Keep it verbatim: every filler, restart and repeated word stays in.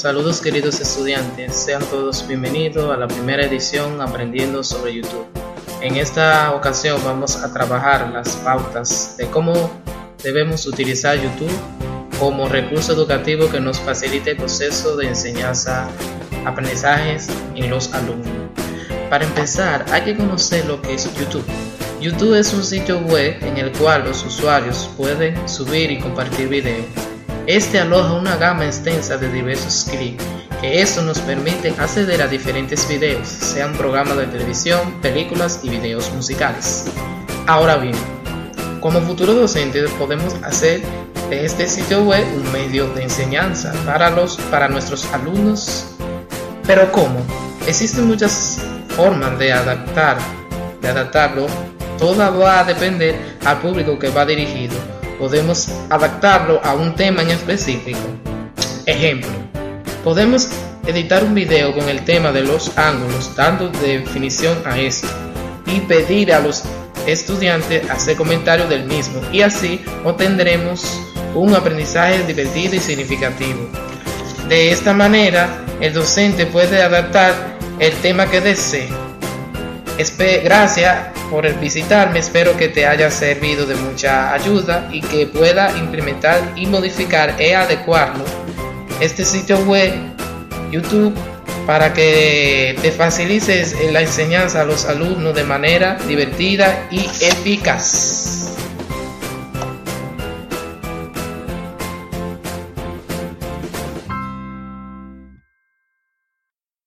Saludos queridos estudiantes, sean todos bienvenidos a la primera edición Aprendiendo sobre YouTube. En esta ocasión vamos a trabajar las pautas de cómo debemos utilizar YouTube como recurso educativo que nos facilite el proceso de enseñanza, aprendizajes en los alumnos. Para empezar, hay que conocer lo que es YouTube. YouTube es un sitio web en el cual los usuarios pueden subir y compartir videos. Este aloja una gama extensa de diversos clips, que eso nos permite acceder a diferentes videos, sean programas de televisión, películas y videos musicales. Ahora bien, como futuros docentes podemos hacer de este sitio web un medio de enseñanza para, los, para nuestros alumnos. ¿Pero cómo? Existen muchas formas de adaptar, de adaptarlo. Todo va a depender al público que va dirigido. Podemos adaptarlo a un tema en específico. Ejemplo, podemos editar un video con el tema de los ángulos, dando definición a esto y pedir a los estudiantes hacer comentarios del mismo, y así obtendremos un aprendizaje divertido y significativo. De esta manera, el docente puede adaptar el tema que desee. Gracias por visitarme, espero que te haya servido de mucha ayuda y que pueda implementar y modificar y adecuarlo este sitio web YouTube para que te facilites la enseñanza a los alumnos de manera divertida y eficaz.